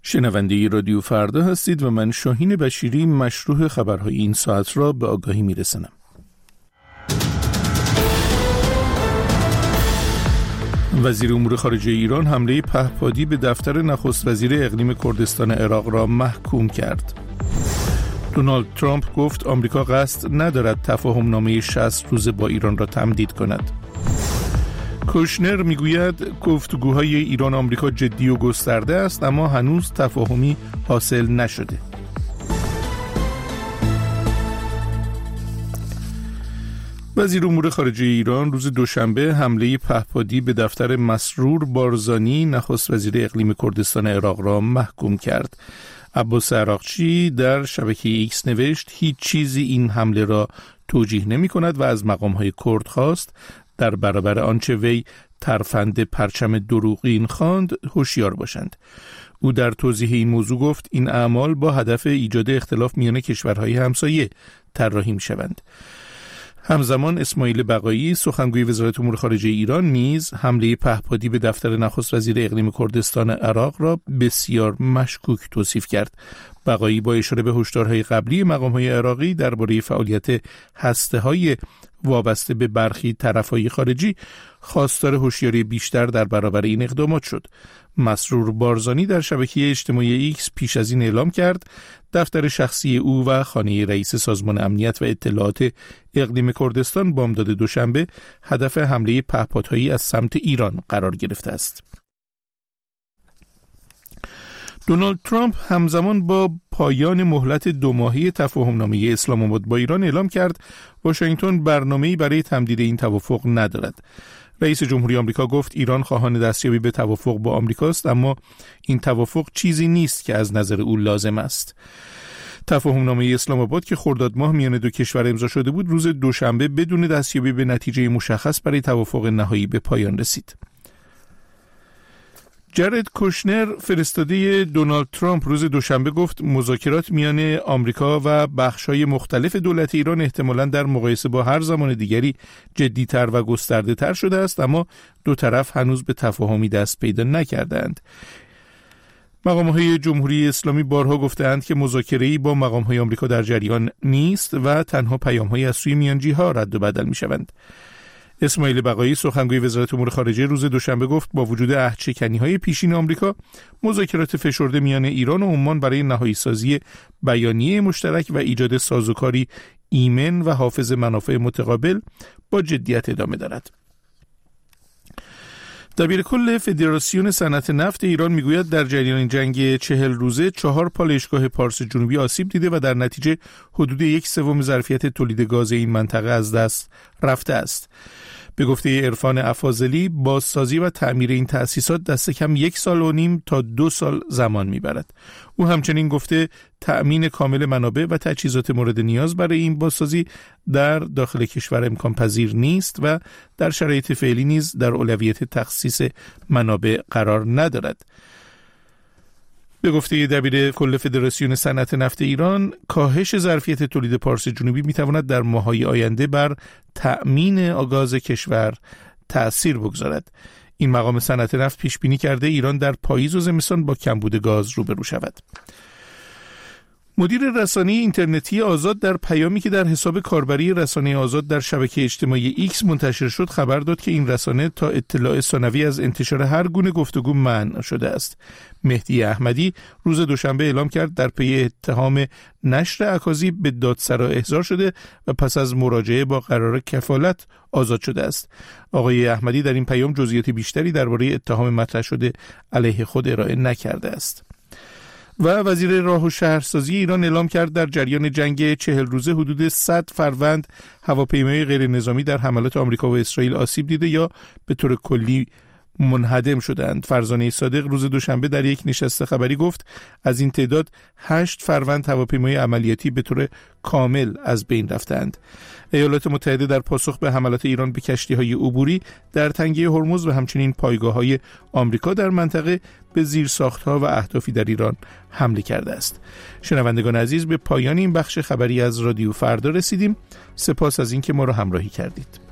شنونده رادیو فردا هستید و من شاهین بشیری مشروح خبرهای این ساعت را به آگاهی میرسانم. وزیر امور خارجه ایران حمله پهپادی به دفتر نخست وزیر اقلیم کردستان عراق را محکوم کرد. دونالد ترامپ گفت آمریکا قصد ندارد تفاهم نامه 60 روزه با ایران را تمدید کند. کوشنر میگوید گفتگوهای ایران آمریکا جدی و گسترده است اما هنوز تفاهمی حاصل نشده. وزیر امور خارجه ایران روز دوشنبه حمله پهپادی به دفتر مسرور بارزانی نخست وزیر اقلیم کردستان عراق را محکوم کرد. عباس عراقچی در شبکه ایکس نوشت هیچ چیزی این حمله را توجیه نمی کند و از مقام‌های کرد خواست در برابر آنچه وی ترفند پرچم دروغین خواند هوشیار باشند. او در توضیح این موضوع گفت این اعمال با هدف ایجاد اختلاف میان کشورهای همسایه طراحی می‌شوند. همزمان اسماعیل بقایی سخنگوی وزارت امور خارجه ایران نیز حمله پهپادی به دفتر نخست وزیر اقلیم کردستان عراق را بسیار مشکوک توصیف کرد. بقایی با اشاره به هشدارهای قبلی مقام‌های عراقی درباره فعالیت هسته‌های وابسته به برخی طرف‌های خارجی خواستار هوشیاری بیشتر در برابر این اقدامات شد. مسرور بارزانی در شبکه اجتماعی ایکس پیش از این اعلام کرد دفتر شخصی او و خانه رئیس سازمان امنیت و اطلاعات اقلیم کردستان بامداد دوشنبه هدف حمله پهپادهایی از سمت ایران قرار گرفته است. دونالد ترامپ همزمان با پایان مهلت 2 ماهه تفاهمنامه اسلام آباد با ایران اعلام کرد واشنگتن برنامه‌ای برای تمدید این توافق ندارد. رئیس جمهوری آمریکا گفت ایران خواهان دستیابی به توافق با آمریکاست اما این توافق چیزی نیست که از نظر او لازم است. تفاهمنامه اسلام آباد که خرداد ماه میان 2 کشور امضا شده بود روز دوشنبه بدون دستیابی به نتیجه مشخص برای توافق نهایی به پایان رسید. جارد کوشنر فرستاده دونالد ترامپ روز دوشنبه گفت مذاکرات میان آمریکا و بخش‌های مختلف دولت ایران احتمالاً در مقایسه با هر زمان دیگری جدی‌تر و گسترده‌تر شده است اما 2 طرف هنوز به تفاهمی دست پیدا نکردند. مقام‌های جمهوری اسلامی بارها گفته‌اند که مذاکره‌ای با مقام‌های آمریکا در جریان نیست و تنها پیام‌هایی از سوی میانجی‌ها رد و بدل می‌شوند. اسماعیل بقایی سخنگوی وزارت امور خارجه روز دوشنبه گفت با وجود عهدشکنی‌های پیشین آمریکا مذاکرات فشرده میان ایران و عمان برای نهایی سازی بیانیه مشترک و ایجاد سازوکاری ایمن و حافظ منافع متقابل با جدیت ادامه دارد. دبیرکل فدراسیون صنعت نفت ایران میگوید در جریان جنگ 40 روزه 4 پالایشگاه پارس جنوبی آسیب دیده و در نتیجه حدود 1/3 ظرفیت تولید گاز این منطقه از دست رفته است. به گفته عرفان افاضلی بازسازی و تعمیر این تأسیسات دست کم 1.5 سال تا 2 سال زمان میبرد. او همچنین گفته تأمین کامل منابع و تجهیزات مورد نیاز برای این بازسازی در داخل کشور امکان پذیر نیست و در شرایط فعلی نیز در اولویت تخصیص منابع قرار ندارد. به گفته دبیر کل فدراسیون صنعت نفت ایران کاهش ظرفیت تولید پارس جنوبی میتواند در ماه‌های آینده بر تأمین گاز کشور تأثیر بگذارد. این مقام صنعت نفت پیش بینی کرده ایران در پاییز و زمستان با کمبود گاز روبرو شود. مدیر رسانه اینترنتی آزاد در پیامی که در حساب کاربری رسانه آزاد در شبکه اجتماعی ایکس منتشر شد خبر داد که این رسانه تا اطلاع ثانوی از انتشار هر گونه گفتگو منع شده است. مهدی احمدی روز دوشنبه اعلام کرد در پی اتهام نشر اکاذیب به دادسرا احضار شده و پس از مراجعه با قرار کفالت آزاد شده است. آقای احمدی در این پیام جزئیات بیشتری درباره اتهام مطرح شده علیه خود ارائه نکرده است. و وزیر راه و شهرسازی ایران اعلام کرد در جریان جنگ 40 روزه حدود 100 فروند هواپیمای غیر نظامی در حملات آمریکا و اسرائیل آسیب دیده یا به طور کلی منهدم شدند. فرزانه صادق روز دوشنبه در یک نشست خبری گفت از این تعداد 8 فروند هواپیمای عملیاتی به طور کامل از بین رفتند. ایالات متحده در پاسخ به حملات ایران به کشتی‌های عبوری در تنگه هرمز و همچنین پایگاه‌های آمریکا در منطقه به زیرساخت‌ها و اهدافی در ایران حمله کرده است. شنوندگان عزیز، به پایان این بخش خبری از رادیو فردا رسیدیم. سپاس از اینکه ما را همراهی کردید.